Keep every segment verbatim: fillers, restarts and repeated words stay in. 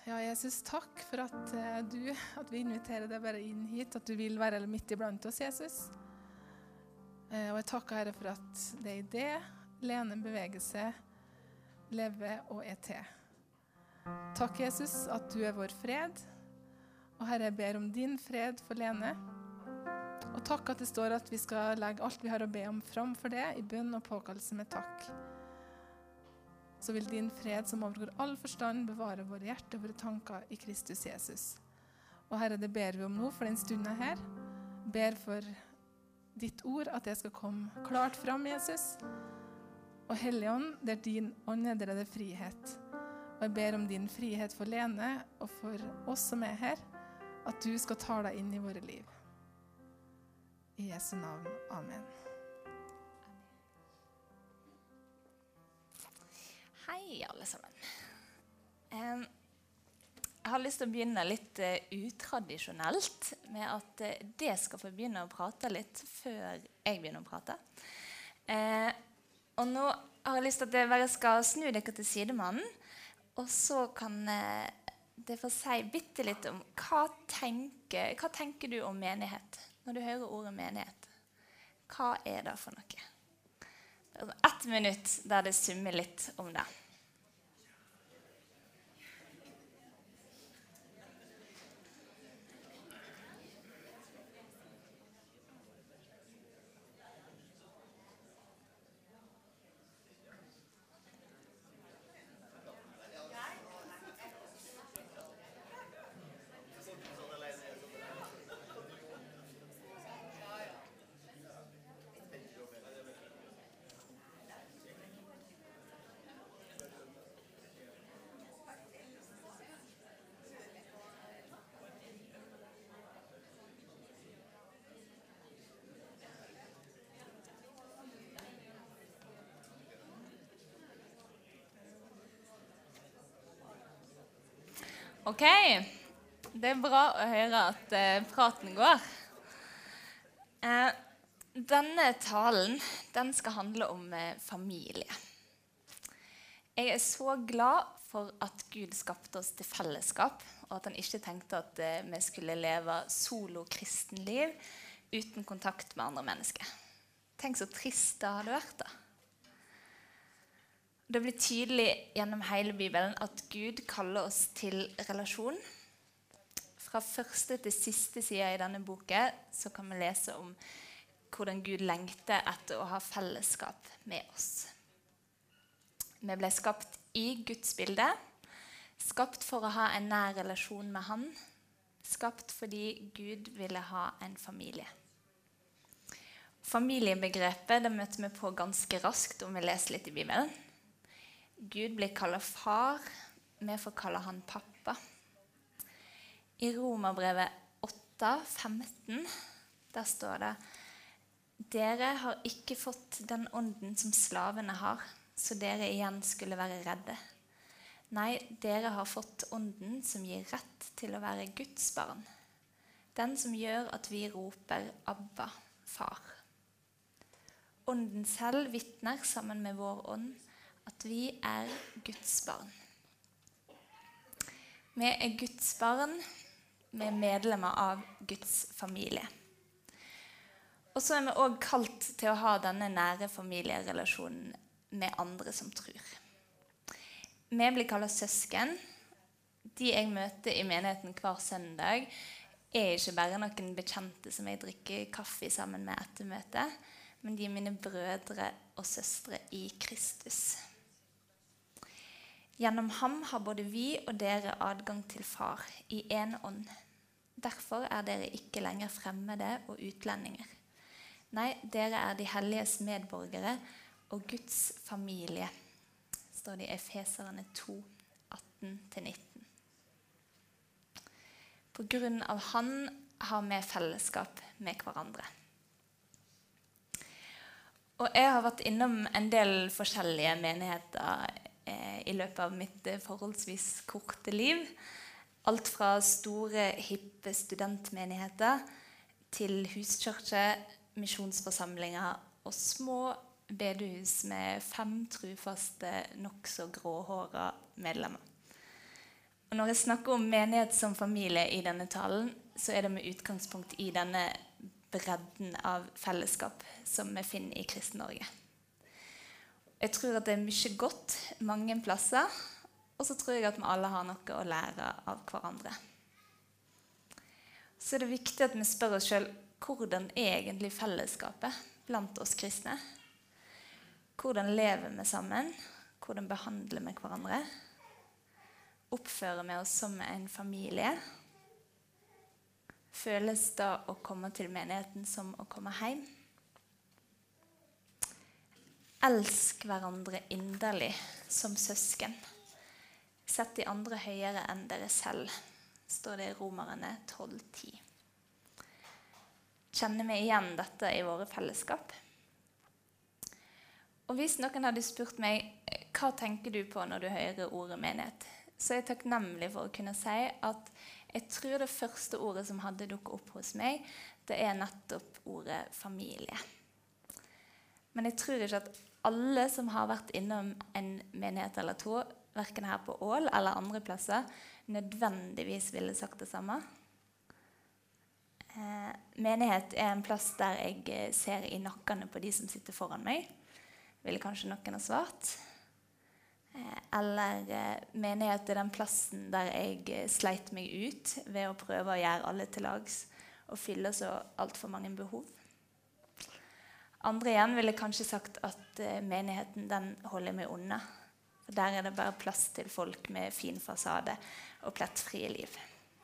Ja, Jesus, takk for at eh, du, at vi inviterer deg bare inn hit, at du vil være midt iblant oss, Jesus. Eh, og jeg takker Herre for at det er i det, Lene beveger seg, lever og er til. Takk, Jesus, at du er vår fred, og Herre, jeg ber om din fred for Lene. Og takk at det står at vi skal legge alt vi har å be om fram for det, i bønn og påkallelse med takk. Så vil din fred som overgår all forstand bevare våre hjerter og våre tanker i Kristus Jesus. Og Herre, det ber vi om nå for den stunden her. Ber for ditt ord at det skal komme klart fram, Jesus. Og Hellige Ånd, der din ånd er, der er det frihet. Og jeg ber om din frihet for Lene og for oss som er her, at du skal ta deg inn i våre liv. I Jesu navn. Amen. Hei alle sammen. Um, jeg har lyst til å begynne litt uh, utradisjonelt med at uh, det skal få begynne å prate litt før jeg begynner å prate. Uh, og nå har jeg lyst til at jeg bare skal snu dere til sidemannen, og så kan uh, det få si bitte litt om hva tenker, hva tenker du om menighet når du hører ordet menighet? Hva er det for noe? Ett minutt der det summer litt om det. Ok, det er bra å høre at eh, praten går. Eh, denne talen, den skal handle om eh, familie. Jeg er så glad for at Gud skapte oss til fellesskap, og at han ikke tenkte at eh, vi skulle leve solo-kristenliv uten kontakt med andre mennesker. Tenk så trist det hadde vært da. Det blir tydelig gjennom hele Bibelen at Gud kaller oss til relasjon. Fra første til siste side i denne boken så kan vi lese om hvordan Gud lengter etter å ha fellesskap med oss. Vi ble skapt i Guds bilde, skapt for å ha en nær relasjon med han, skapt fordi Gud ville ha en familie. Familiebegrepet det møter vi på ganske raskt om vi leser litt i Bibelen. Gud blir kallet far, vi får kalle han pappa. I Romerbrevet åtte femten, der står det: Dere har ikke fått den ånden som slavene har, så dere igjen skulle være redde. Nei, dere har fått ånden som gir rett til å være Guds barn. Den som gjør at vi roper Abba, far. Ånden selv vitner sammen med vår ånd at vi er Guds barn. Vi er Guds barn, vi er medlemmer av Guds familie. Og så er vi også kalt til å ha denne nære familierelasjonen med andre som tror. Vi blir kalt søsken. De jeg møter i menigheten hver søndag er ikke bare noen bekjente som jeg drikker kaffe sammen med etter møtet, men de er mine brødre og søstre i Kristus. Gjennom ham har både vi og dere adgang til far i en ånd. Derfor er dere ikke lenger fremmede og utlendinger. Nei, dere er de helliges medborgere og Guds familie, står det i Efeserne to atten til nitten. På grunn av han har vi fellesskap med hverandre. Og jeg har vært innom en del forskjellige menigheter i løpet av mitt forholdsvis korte liv. Alt fra store, hippe studentmenigheter til huskirker, misjonsforsamlinger og små bedehus med fem trufaste, nok så gråhårede medlemmer. Og når jeg snakker om menighet som familie i denne talen, så er det med utgangspunkt i denne bredden av fellesskap som vi finner i Kristen-Norge. Jeg tror at det er mye godt mange plasser, og så tror jeg at vi alle har noe å lære av hverandre. Så er det viktig at vi spør oss selv, hvordan er egentlig fellesskapet blant oss kristne? Hvordan lever vi sammen? Hvordan behandler vi hverandre? Oppfører vi oss som en familie? Føles da å komme til menigheten som å komme hjem? Elsk hverandre inderlig som søsken. Sett de andre høyere enn dere selv, står det i Romerne tolv ti. Kjenner vi igjen dette i våre fellesskap? Og hvis noen hadde spurt meg, hva tenker du på når du hører ordet menighet? Så er jeg takknemlig for å kunne si at jeg tror det første ordet som hadde dukket opp hos meg, det er nettopp ordet familie. Men jeg tror ikke at alle som har vært innom en menighet eller to, hverken her på Ål eller andre plasser, nødvendigvis ville sagt det samme. Eh, menighet er en plass der jeg ser i nakkene på de som sitter foran meg. Ville kanskje noen ha svart. Eller eh, menighet er den plassen der jeg sleit meg ut ved å prøve å gjøre alle til lags og fylle så alt for mange behov. Andre igjen ville kanskje sagt at eh, menigheten den holder meg unna. For der er det bare plass til folk med fin fasade og plettfrie liv.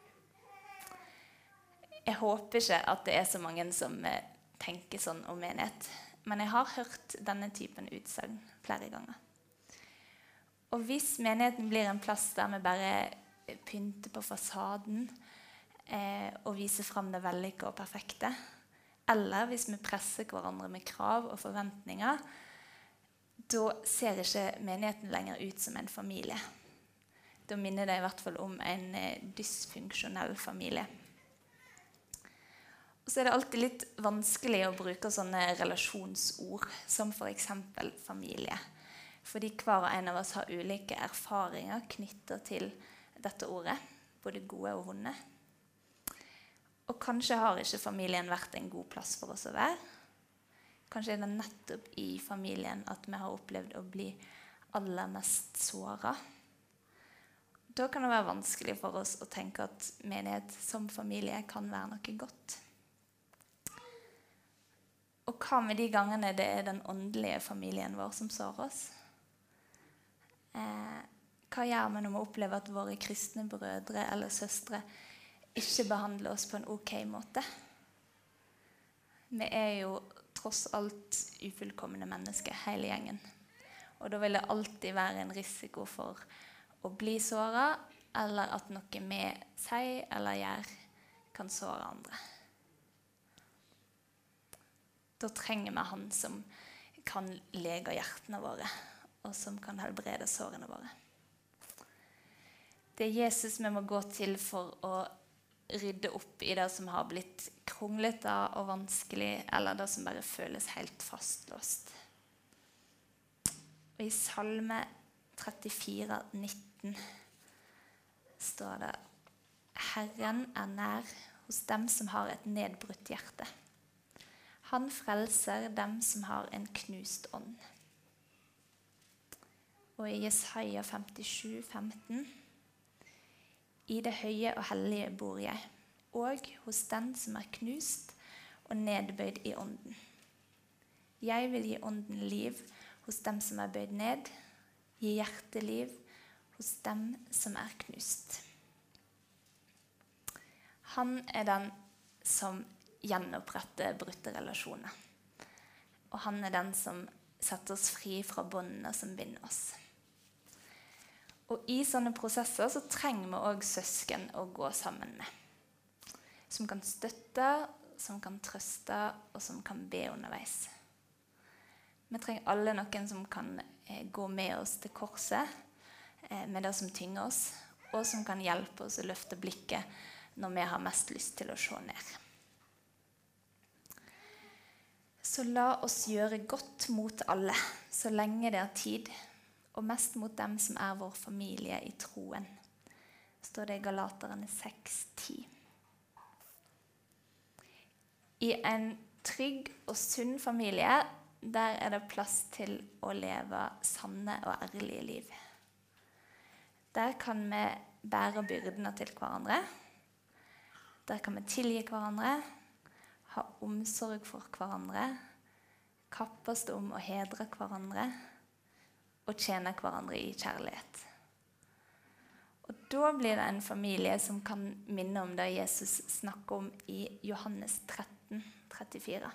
Jeg håper ikke at det er så mange som eh, tenker sånn om menighet. Men jeg har hørt denne typen utsagn flere ganger. Og hvis menigheten blir en plass der vi bare pynter på fasaden eh, og viser frem det vellykkede og perfekte, eller hvis vi presser hverandre med krav og forventninger, da ser ikke menigheten lenger ut som en familie. Da minner det i hvert fall om en eh, dysfunksjonell familie. Og så er det alltid litt vanskelig å bruke sånne relasjonsord, som for eksempel familie. Fordi hver og en av oss har ulike erfaringer knyttet til dette ordet, både gode og vonde. Og kanskje har ikke familien vært en god plass for oss å være. Kanskje er det nettopp i familien at vi har opplevd å bli aller mest såret. Da kan det være vanskelig for oss å tenke at menighet som familie kan være noe godt. Og hva med de gangene det er den åndelige familien vår som sårer oss? Eh, hva gjør vi når vi opplever at våre kristne brødre eller søstre ikke behandler oss på en ok måte? Vi er jo tross alt ufullkomne mennesker, hele gjengen. Og da vil det alltid være en risiko for å bli såret, eller at noe vi sier eller gjør kan såre andre. Da trenger vi han som kan lege hjertene våre, og som kan helbrede sårene våre. Det er Jesus vi må gå til for å rydde opp i det som har blitt kronglete og vanskelig, eller det som bare føles helt fastlåst. Og i Salme trettifire nitten står det: Herren er nær hos dem som har et nedbrutt hjerte. Han frelser dem som har en knust ånd. Og i Jesaja femtisju femten: I det høye og hellige bor jeg, og hos den som er knust og nedbøyd i ånden. Jeg vil gi ånden liv hos dem som er bøyd ned, gi hjerteliv hos dem som er knust. Han er den som gjenoppretter brutte relasjoner. Og han er den som setter oss fri fra båndene som binder oss. Og i sånne prosesser så trenger vi også søsken å gå sammen med. Som kan støtte, som kan trøste, og som kan be underveis. Vi trenger alle noen som kan eh, gå med oss til korset, eh, med det som tynger oss, og som kan hjelpe oss å løfte blikket når vi har mest lyst til å se ned. Så la oss gjøre godt mot alle, så lenge det er tid, og mest mot dem som er vår familie i troen. står det i Galaterne seks ti. I en trygg og sunn familie, der er det plass til å leve sanne og ærlige liv. Der kan vi bære byrdene til hverandre. Der kan vi tilgi hverandre, ha omsorg for hverandre, kappes om å hedre hverandre og tjene hverandre i kjærlighet. Og da blir det en familie som kan minne om det Jesus snakker om i Johannes tretten trettifire.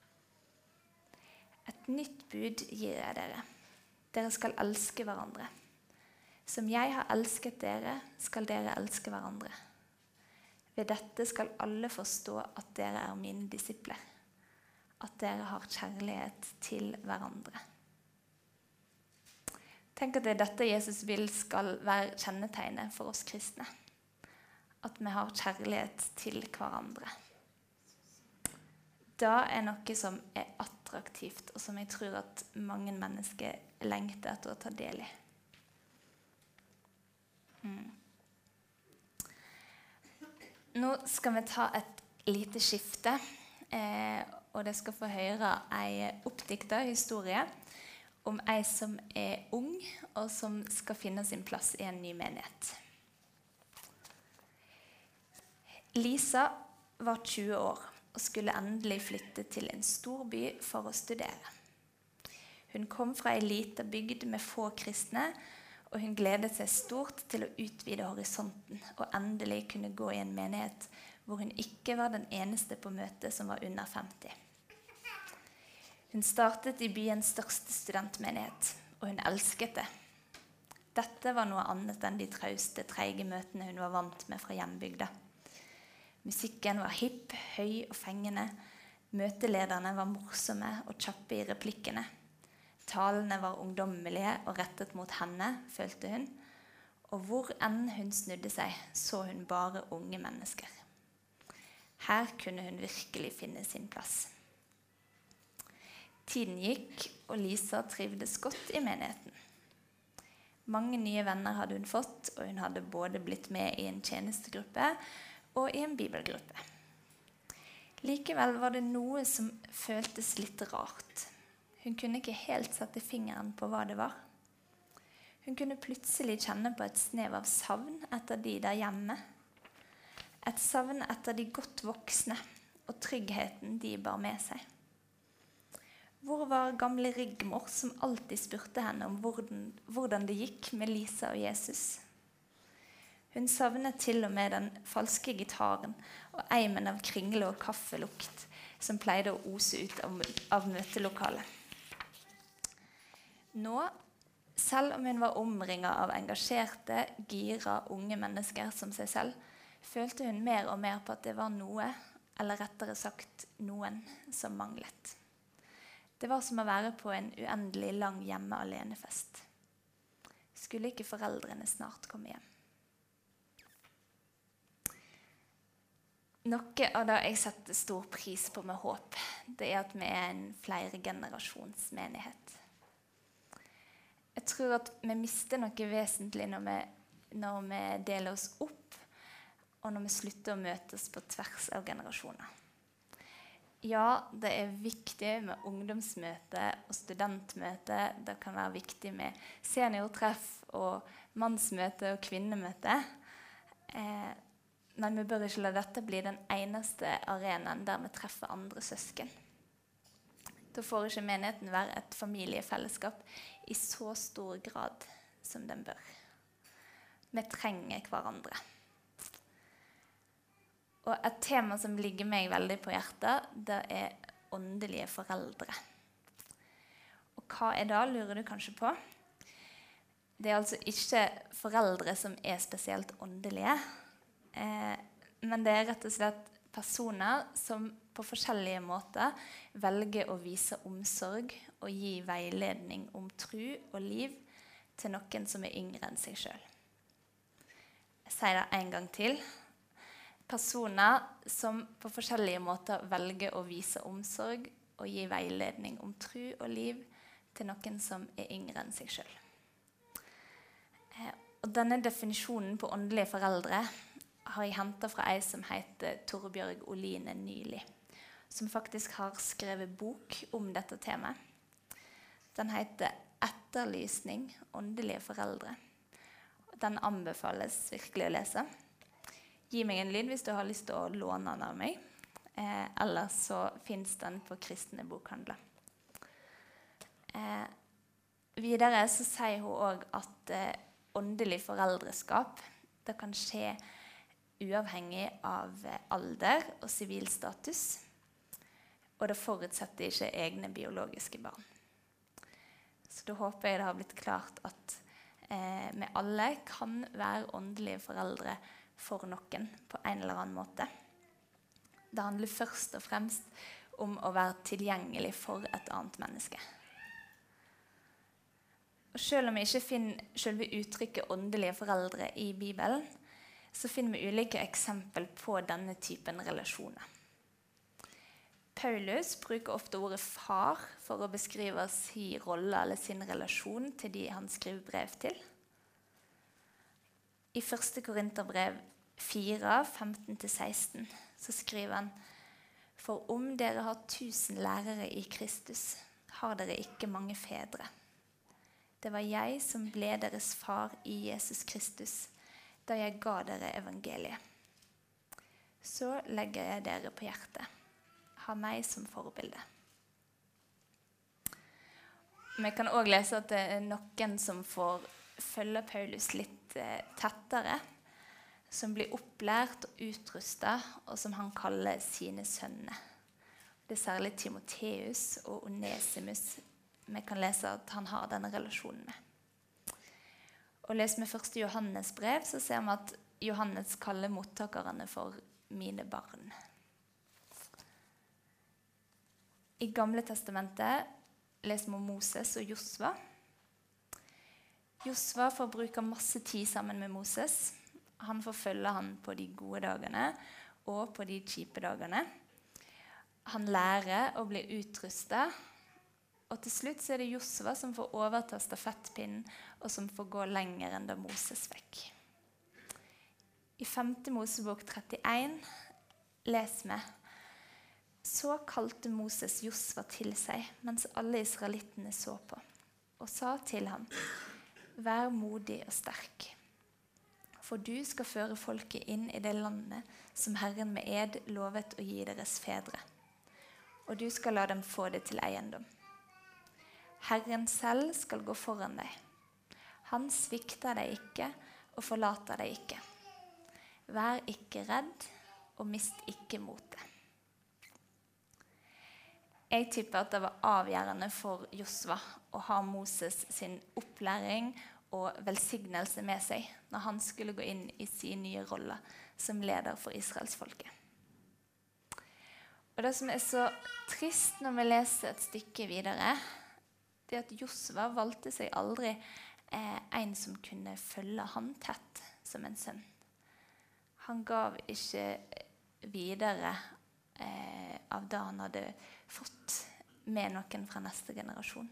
Et nytt bud gir jeg dere. Dere skal elske hverandre. Som jeg har elsket dere, skal dere elske hverandre. Ved dette skal alle forstå at dere er mine disipler, at dere har kjærlighet til hverandre. Tenk at det er dette Jesus vil skal være kjennetegnet for oss kristne. At vi har kjærlighet til hverandre. Det er noe som er attraktivt, og som jeg tror at mange mennesker lengter etter å ta del i. Mm. Nå skal vi ta et lite skifte, eh, og det skal få høre en oppdiktet historie om ei som er ung, og som skal finne sin plass i en ny menighet. Lisa var tjue år og skulle endelig flytte til en stor by for å studere. Hun kom fra en liten bygd med få kristne, og hun gledet seg stort til å utvide horisonten og endelig kunne gå i en menighet hvor hun ikke var den eneste på møtet som var under femti. Hun startet i byens største studentmenighet, og hun elsket det. Dette var noe annet enn de trauste, treige møtene hun var vant med fra hjembygda. Musikken var hipp, høy og fengende. Møtelederne var morsomme og kjappe i replikkene. Talene var ungdommelige og rettet mot henne, følte hun. Og hvor enn hun snudde seg, så hun bare unge mennesker. Her kunne hun virkelig finne sin plass. Tiden gikk, og Lisa trivdes godt i menigheten. Mange nye venner hadde hun fått, og hun hadde både blitt med i en tjenestegruppe og i en bibelgruppe. Likevel var det noe som føltes litt rart. Hun kunne ikke helt sette fingeren på hva det var. Hun kunne plutselig kjenne på et snev av savn etter de der hjemme. Et savn etter de godt voksne og tryggheten de bar med seg. Hvor var gamle Rigmor som alltid spurte henne om hvordan, hvordan det gikk med Lisa og Jesus? Hun savnet til og med den falske gitaren og eimen av kringle og kaffelukt som pleide å ose ut av, av møtelokalet. Nå, selv om hun var omringet av engasjerte, gira unge mennesker som seg selv, følte hun mer og mer på at det var noe, eller rettere sagt noen, som manglet. Det var som å være på en uendelig lang hjemme alenefest. Skulle ikke foreldrene snart komme hjem? Noe av det jeg setter stor pris på med håp, det er at vi er en flergenerasjonsmenighet. Jeg tror at vi mister noe vesentlig når vi, når vi deler oss opp, og når vi slutter å møtes på tvers av generasjoner. Ja, det er viktig med ungdomsmøte og studentmøte. Det kan være viktig med seniortreff og mannsmøte og kvinnemøte. Eh, men vi bør ikke la dette bli den eneste arenaen der vi treffer andre søsken. Da får ikke menigheten være et familiefellesskap i så stor grad som den bør. Vi trenger hverandre. Og et tema som ligger meg veldig på hjertet, det er åndelige foreldre. Og hva er det, lurer du kanskje på? Det er altså ikke foreldre som er spesielt åndelige, eh, men det er rett og slett personer som på forskjellige måter velger å vise omsorg og gi veiledning om tro og liv til noen som er yngre enn seg selv. Jeg sier det en gang til. Personer som på forskjellige måter velger å vise omsorg og gi veiledning om tro og liv til noen som er yngre enn seg selv. Eh, og Og denne definisjonen på åndelige foreldre har jeg hentet fra ei som heter Torbjørg Oline Nyli, som faktisk har skrevet bok om dette temaet. Den heter «Etterlysning, åndelige foreldre». Den anbefales virkelig å lese. Gi meg en lyd hvis du har lyst til å låne den av meg. Eh, ellers så finnes den på kristne bokhandler. Eh, videre så sier hun også at eh, åndelig foreldreskap det kan skje uavhengig av alder og sivilstatus, og det forutsetter ikke egne biologiske barn. Så da håper jeg det har blitt klart at eh, vi alle kan være åndelige foreldre for noen på en eller annen måte. Det handler først og fremst om å være tilgjengelig for et annet menneske. Og selv om vi ikke finner selve uttrykket åndelige foreldre i Bibelen, så finner vi ulike eksempler på denne typen relasjoner. Paulus bruker ofte ordet far for å beskrive sin rolle eller sin relasjon til de han skriver brev til. I første Korinterbrev fire, femten til seksten så skriver han: For om dere har tusen lærere i Kristus, har dere ikke mange fedre. Det var jeg som ble deres far i Jesus Kristus, da jeg ga dere evangeliet. Så legger jeg dere på hjertet. Ha meg som forbilde. Vi kan også lese at det er noen som får følge Paulus litt eh, tettere, som blir opplært og utrustet, og som han kaller sine sønner. Det er særlig Timotheus og Onesimus vi kan lese at han har denne relasjonen med. Og leser vi første Johannes brev, så ser vi at Johannes kaller mottakerne for mine barn. I Gamle testamentet leser vi om Moses og Josva. Josva får bruke masse tid sammen med Moses. Han får følge han på de gode dagene og på de kjipe dagene. Han lærer å bli utrustet. Og til slutt så er det Josva som får overta stafettpinnen, og som får gå lenger enn da Moses fikk. I femte Mosebok trettien leser vi: Så kalte Moses Josva til seg, mens alle israelittene så på, og sa til ham: Vær modig og sterk, for du skal føre folket inn i det landet som Herren med ed lovet å gi deres fedre, og du skal la dem få det til eiendom. Herren selv skal gå foran deg. Han svikter deg ikke og forlater deg ikke. Vær ikke redd og mist ikke motet. Jeg tipper at det var avgjørende for Josva å ha Moses sin opplæring og velsignelse med seg når han skulle gå inn i sin nye rolle som leder for israelsfolket. Og det som er så trist når vi leser et stykke videre, det er at Josva valgte seg aldri eh, en som kunne følge han tett som en sønn. Han gav ikke videre eh, av det han hadde fått med noen fra neste generasjon.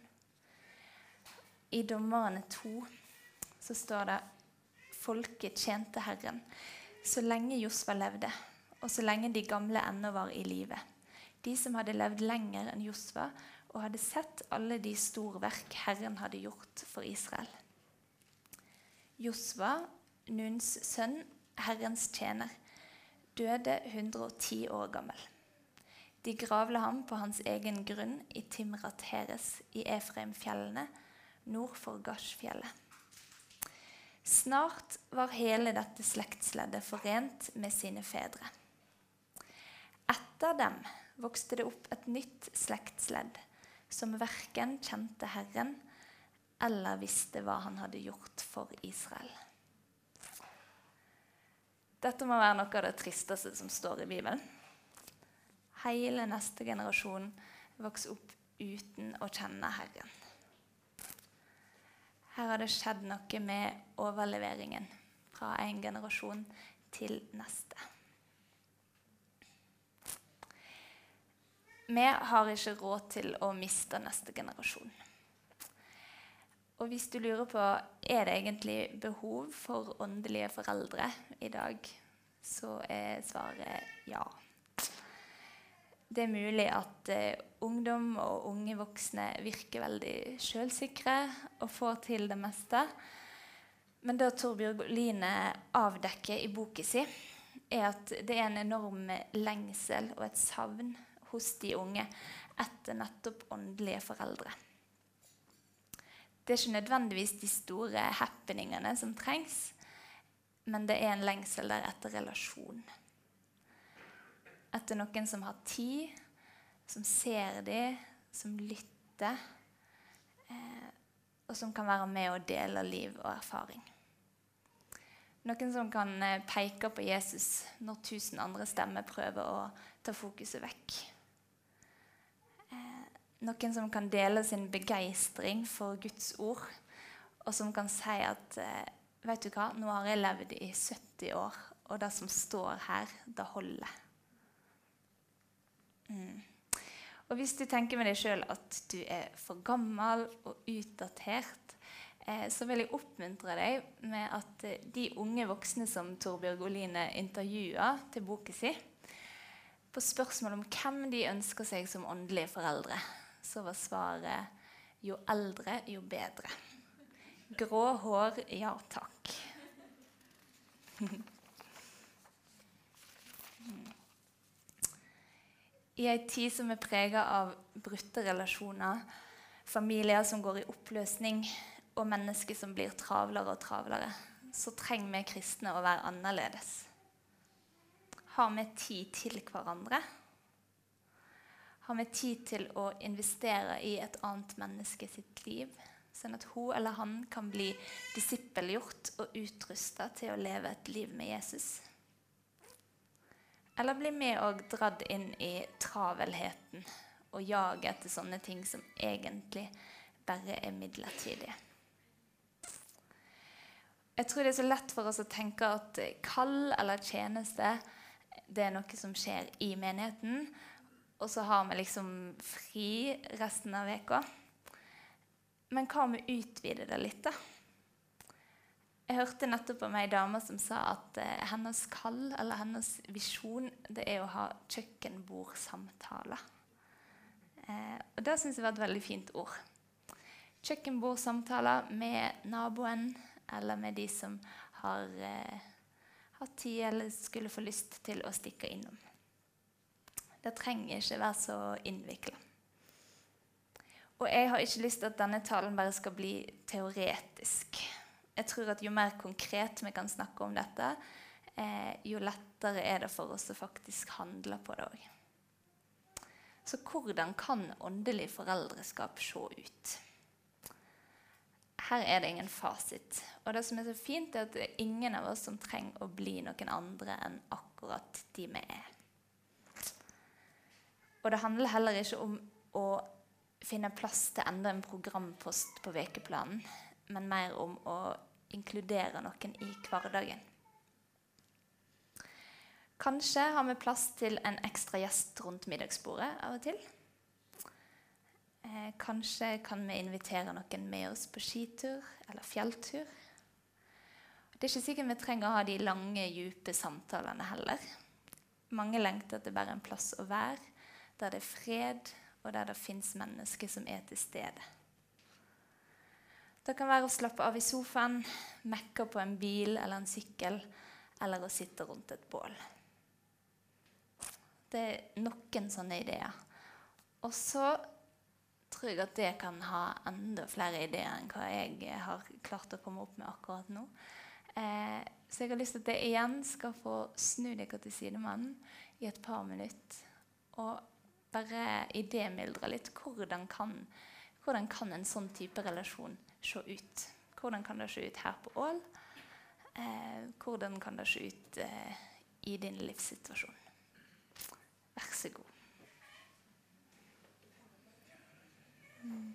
I Dommerne to så står det: Folket tjente Herren så lenge Josva levde, og så lenge de gamle ennå var i live. De som hadde levd lenger enn Josva, og hadde sett alle de storverk Herren hadde gjort for Israel. Josva, Nuns sønn, Herrens tjener, døde hundre og ti år gammel. De gravla ham på hans egen grunn i Timrat Heres i Efraimfjellene, nord for Gashfjellet. Snart var hele dette slektsleddet forent med sine fedre. Etter dem vokste det opp et nytt slektsledd, som hverken kjente Herren eller visste hva han hadde gjort for Israel. Dette må være noe av det tristeste som står i Bibelen. Hele neste generasjon vokser opp uten å kjenne Herren. Her har det skjedd noe med overleveringen fra en generasjon til neste. Vi har ikke råd til å miste neste generasjon. Og hvis du lurer på, er det egentlig behov for åndelige foreldre i dag, så er svaret ja. Det er mulig at eh, ungdom og unge voksne virker veldig selvsikre og får til det meste. Men det Torbjørg Oline avdekker i boken sin, er at det er en enorm lengsel og et savn hos de unge etter nettopp åndelige foreldre. Det er ikke nødvendigvis de store happeningene som trengs, men det er en lengsel der etter relasjon. Etter noen som har tid, som ser dem, som lytter, eh, og som kan være med og dele liv og erfaring. Noen som kan eh, peke på Jesus når tusen andre stemmer prøver å ta fokuset vekk. Eh, noen som kan dele sin begeistring for Guds ord, og som kan si at eh, vet du hva, nå har jeg levd i sytti år, og det som står her, det holder. Mm. Og hvis du tenker med deg selv at du er for gammel og utdatert, eh, så vil jeg oppmuntre deg med at eh, de unge voksne som Torbjørg Oline intervjuet til boken sin, på spørsmål om hvem de ønsker seg som åndelige foreldre, så var svaret jo eldre, jo bedre. Grå hår, ja takk. I en tid som er preget av brutte relasjoner, familier som går i oppløsning, og mennesker som blir travlere og travlere, så trenger vi kristne å være annerledes. Har vi tid til hverandre? Har vi tid til å investere i et annet menneske sitt liv, sånn at hun eller han kan bli disippelgjort og utrustet til å leve et liv med Jesus? Eller blir vi også dratt inn i travelheten og jaget etter sånne ting som egentlig bare er midlertidige? Jeg tror det er så lett for oss å tenke at kall eller tjeneste, det er noe som skjer i menigheten, og så har vi liksom fri resten av veka. Men hva om vi utvider det litt da? Jeg hørte nettopp om en dame som sa at eh, hennes kall eller hennes visjon, det er å ha kjøkkenbordsamtaler. Eh, og det synes jeg var et veldig fint ord. Kjøkkenbordsamtaler med naboen eller med de som har, eh, har tid eller skulle få lyst til å stikke innom. Det trenger ikke være så innviklet. Og jeg har ikke lyst til at denne talen bare skal bli teoretisk. Jeg tror at jo mer konkret vi kan snakke om dette, eh, jo lettere er det for oss å faktisk handle på det også. Så hvordan kan åndelig foreldreskap se ut? Her er det ingen fasit. Og det som er så fint er at det er ingen av oss som trenger å bli noen andre enn akkurat de vi er. Og det handler heller ikke om å finne plass til enda en programpost på vekeplanen, men mer om å inkludere noen i hverdagen. Kanskje har vi plass til en ekstra gjest rundt middagsbordet av og til. Eh, kanskje kan vi invitere noen med oss på skitur eller fjelltur. Det er ikke sikkert vi trenger å ha de lange, dype samtalene heller. Mange lengter at det bare er en plass å være, der det er fred, og der det finnes mennesker som er til stede. Det kan være å slappe av i sofaen, mekke på en bil eller en sykkel, eller å sitte rundt et bål. Det er noen sånne ideer. Og så tror jeg at det kan ha enda flere ideer enn hva jeg har klart å komme opp med akkurat nå. Eh, så jeg har lyst til at det igjen skal få snu dere til sidemannen i et par minutter, og bare idémildre litt hvordan kan, hvordan kan en sånn type relasjon se ut. Hvordan kan det se ut her på Ål? Eh, hvordan kan det se ut eh, i din livssituasjon? Vær så god. Mm.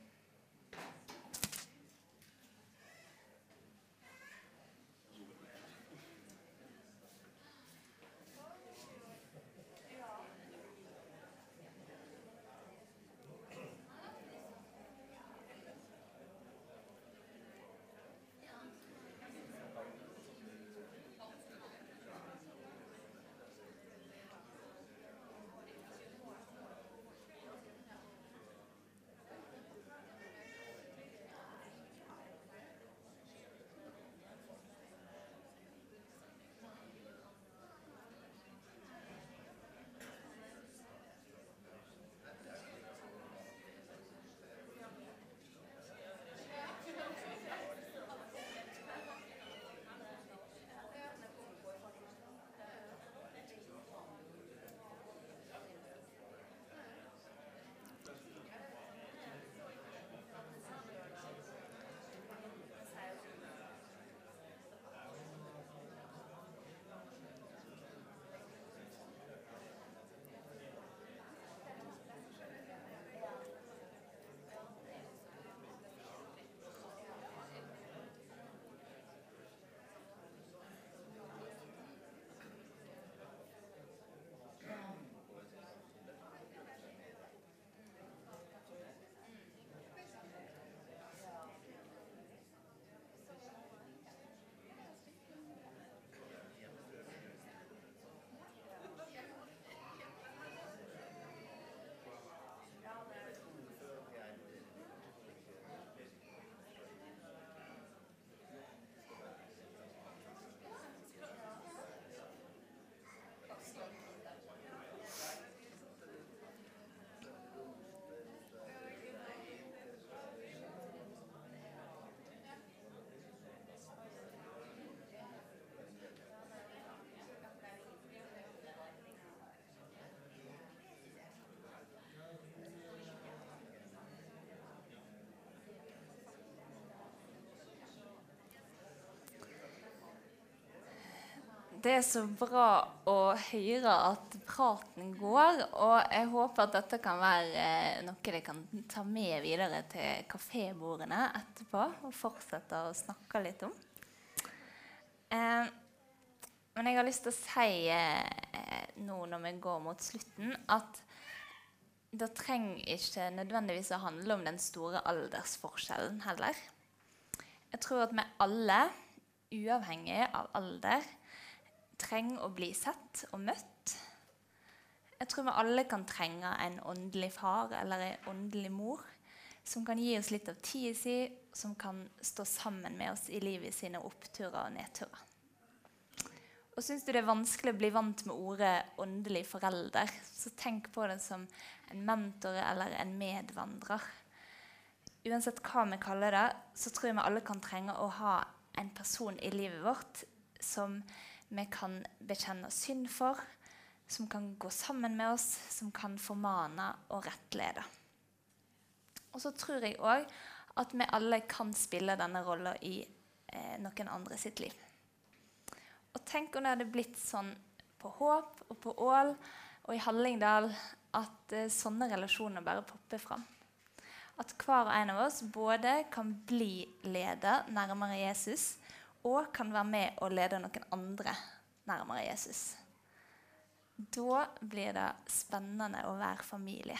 Det er så bra å høre at praten går, og jeg håper at dette kan være eh, noe de kan ta med videre til kafébordene etterpå, og fortsette å snakke litt om. Eh, men jeg har lyst til å si eh, nå når vi går mot slutten, at det trenger ikke nødvendigvis å handle om den store aldersforskjellen heller. Jeg tror at vi alle, uavhengig av alder, trenger å bli sett og møtt. Jeg tror vi alle kan trenge en åndelig far eller en åndelig mor som kan gi oss litt av tiden sin, som kan stå sammen med oss i livet sine oppturer og nedturer. Og synes du det er vanskelig å bli vant med ordet åndelig forelder, så tenk på det som en mentor eller en medvandrer. Uansett hva vi kaller det, så tror jeg vi alle kan trenge å ha en person i livet vårt som vi kan bekjenne synd for, som kan gå sammen med oss, som kan formane og rettlede. Og så tror jeg også at vi alle kan spille denne rollen i eh, noen andre sitt liv. Og tenk om det hadde blitt sånn på Håp og på Ål og i Hallingdal at eh, sånne relasjoner bare popper fram. At hver en av oss både kan bli leder nærmere Jesus, og kan være med og lede noen andre nærmere Jesus. Da blir det spennende å være familie.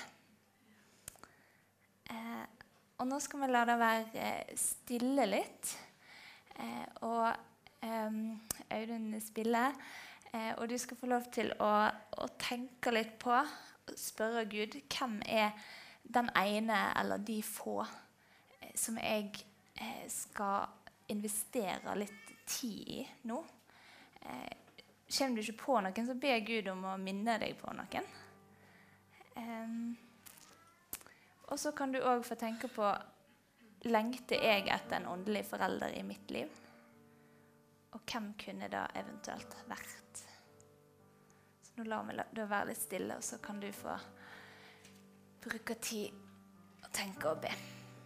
Eh, og nå skal vi la det være stille litt. Eh, og eh, Audun spiller. Eh, og du skal få lov til å, å tenke litt på, spørre Gud, hvem er den ene eller de få eh, som jeg eh, skal investere litt tid i nå. Eh, kommer du ikke på noen, så ber Gud om å minne deg på noen. Eh, og så kan du også få tenke på, lengter jeg etter en åndelig forelder i mitt liv? Og hvem kunne det eventuelt vært? Så nå lar vi det være litt stille, og så kan du få bruke tid og tenke og be.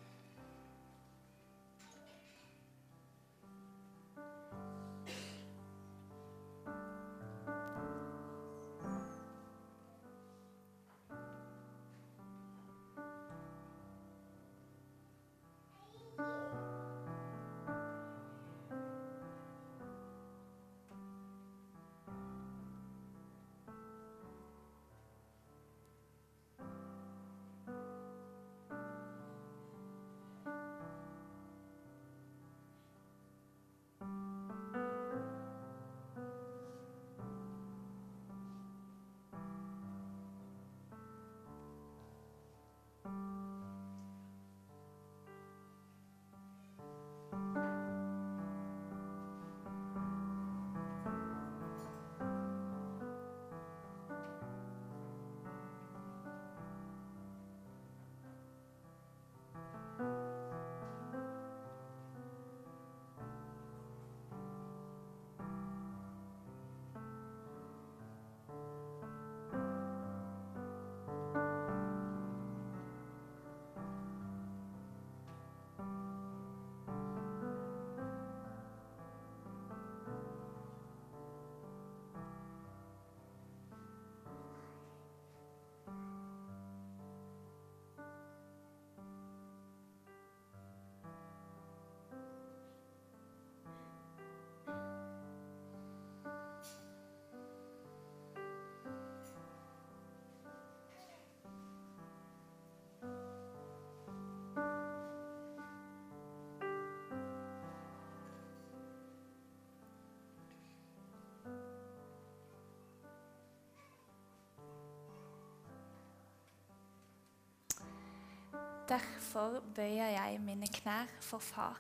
Derfor bøyer jeg mine knær for far,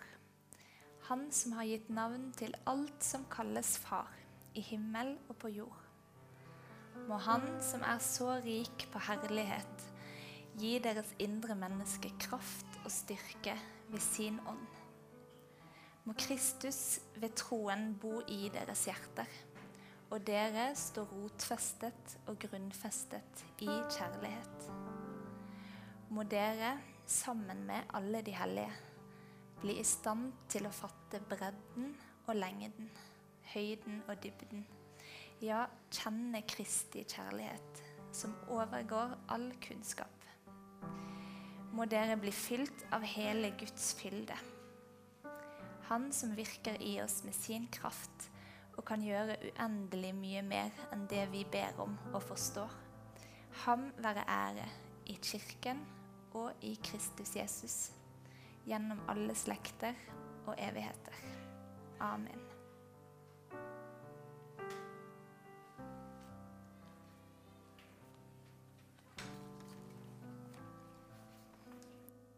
han som har gitt navn til alt som kalles far, i himmel og på jord. Må han som er så rik på herlighet, gi deres indre menneske kraft og styrke ved sin ånd. Må Kristus ved troen bo i deres hjerter, og dere stå rotfestet og grunnfestet i kjærlighet. Må dere, sammen med alle de hellige, bli i stand til å fatte bredden og lengden, høyden og dybden, Ja, kjenne Kristi kjærlighet, som overgår all kunnskap. Må dere bli fylt av hele Guds fylde. Han som virker i oss med sin kraft, og kan gjøre uendelig mye mer enn det vi ber om og forstår. Ham være ære i kirken og i Kristus Jesus, gjennom alle slekter og evigheter. Amen.